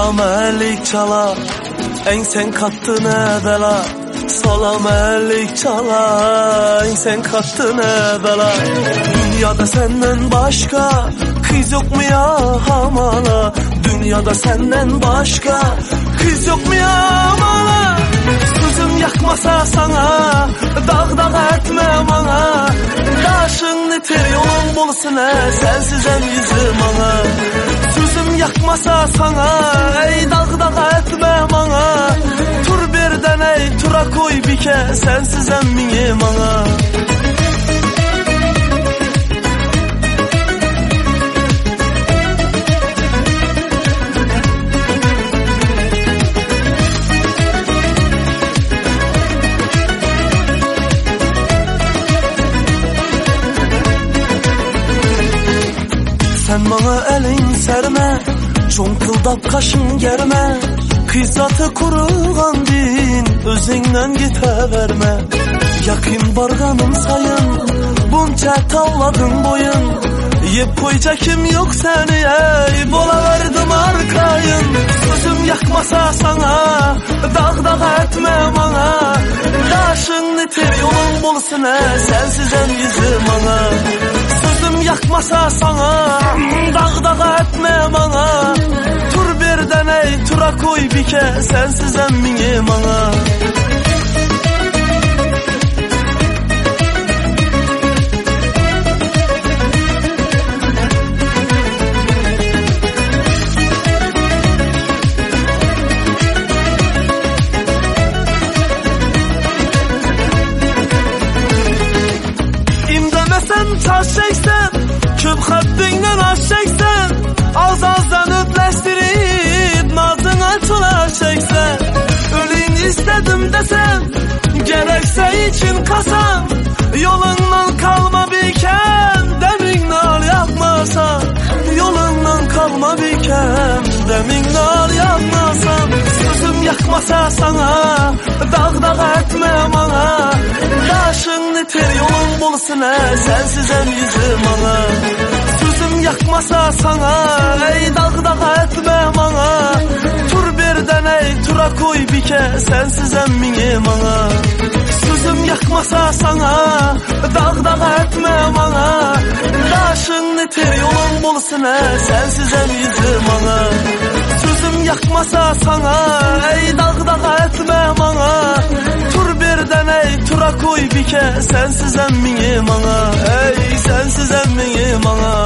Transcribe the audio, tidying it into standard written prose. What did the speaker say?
Salam alik çala, sen kattın bela. Salam alik çala, sen kattın bela. Dünyada senden başka kız yok mu ya hamala? Dünyada senden başka kız yok mu ya hamala? Sözüm yakmasa sana, dağ etme bana. Daşın netir yolun bulsun sensizem yüzüm ana. Sözüm yakmasa sana, ey dağ etme bana. Tur birden ey tura koy bike, sensizem minim ana. Sen bana elin serme, çonkıldap kaşın germe. Kıysatı kuruğan din, özünden gite verme. Yakın barganım sayın, bunca tavladın boyun. Yep koyca kim yok seni ey, bola verdim arkayın. Sözüm yakmasa sana, dağ etme bana. Daşın netir yolun bulsun sensizem yüzüm ana. Sözüm yakmasa sana, dağ etme bana. Tur birden ey tura koy bike, sensizem minim ana. İmdemesen taş çeksen, köp haddinle aş çeksen. Ağzazdan öpleştirip nazına tulaş çeksen. Ölün istedim desem, gerekse için kasam. Yolundan kalma biken, demin nal yapmasam. Yolundan kalma biken, demin nal yapmasam. Sözüm yakmasa sana, dağ etme bana. Daşın netir yolun bulsun sensizem yüzüm ana. Sözüm yakmasa sana, ey dağ etme bana. Tur birden ey tura koy bike, sensizem minim ana. Sözüm yakmasa sana, dağ etme bana. Daşın netir yolun bulsun sensizem yüzüm ana. Sözüm yakmasa sana, ey dağ etme bana. Tur birden ey tura koy bike, sensizem minim ana. Ey sensizem minim ana.